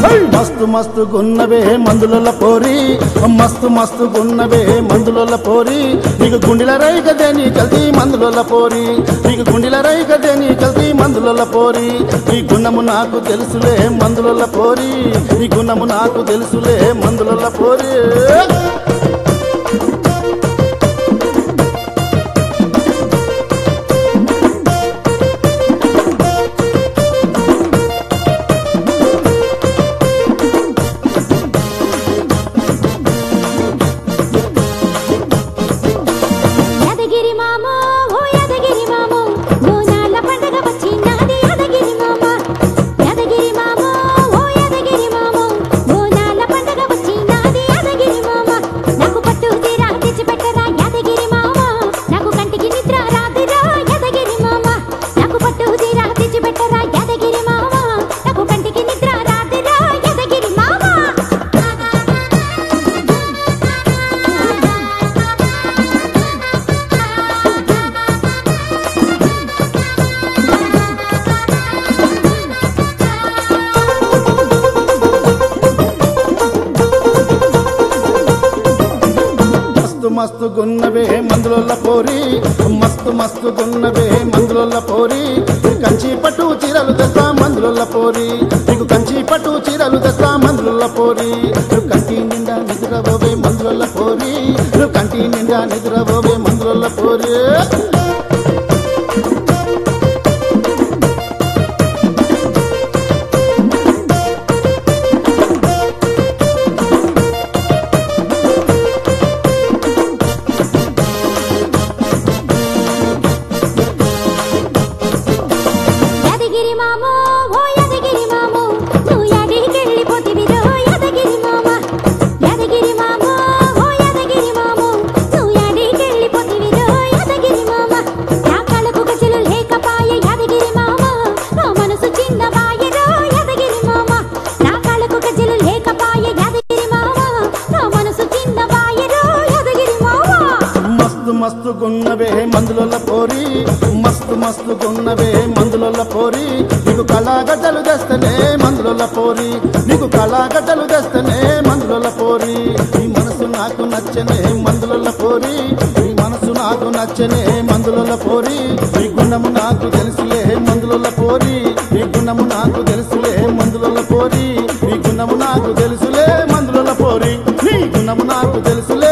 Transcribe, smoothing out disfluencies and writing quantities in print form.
మస్తు మస్తు గున్నవే మందుల పోరి, మస్తు మస్తు గున్నవే మందుల పోరి, నీకు గుండెల రై కదే నీ కల్తీ మందుల పోరి, నీకు గుండెల రై కదే నీ కల్తీ మందుల పోరి, నీ గుణము నాకు తెలుసులే మందుల పోరి, నీ గుణము నాకు తెలుసులే మందుల పోరి. మస్తు గున్నవే మందుల పోరి, మస్తు మస్తు గున్నవే మందుల పోరి, కంచి పట్టు చీరలు తెస్తా మందుల పోరి, నీకు కంచి పట్టు చీరలు తెస్తా మందుల పోరి, నువ్వు కంటి నిండా నిద్రపోవే మందుల పోరి, నువ్వు కంటి నిండా నిద్రపోవే మందుల పోరి. మస్తు గున్నవే మందుల పోరి, మస్తు మస్తు గున్నవే మందుల పోరి, నీకు కళాగడ్డలు తెస్తనే మందుల పోరి, నీకు కళాగడ్డలు తెస్తనే మందుల పోరి, నీ మనసు నాకు నచ్చనే మందుల పోరి, నీ మనసు నాకు నచ్చనే మందుల పోరి, నీ గుణము నాకు తెలుసులే మందుల పోరి, నీ గుణము నాకు తెలుసులే మందుల పోరి, నీ గుణము నాకు తెలుసులే మందుల పోరి, నీ గుణము నాకు తెలుసులే